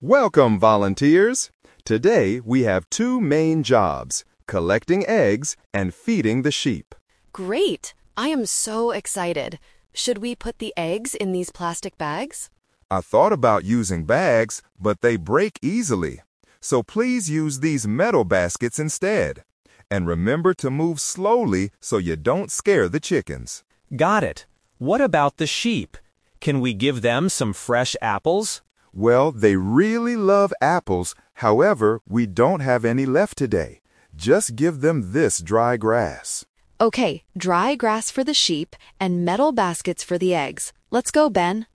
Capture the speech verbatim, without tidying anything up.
Welcome, volunteers! Today we have two main jobs, collecting eggs and feeding the sheep. Great! I am so excited. Should we put the eggs in these plastic bags? I thought about using bags, but they break easily. So please use these metal baskets instead. And remember to move slowly so you don't scare the chickens. Got it. What about the sheep? Can we give them some fresh apples? Well, they really love apples. However, we don't have any left today. Just give them this dry grass. Okay, dry grass for the sheep and metal baskets for the eggs. Let's go, Ben.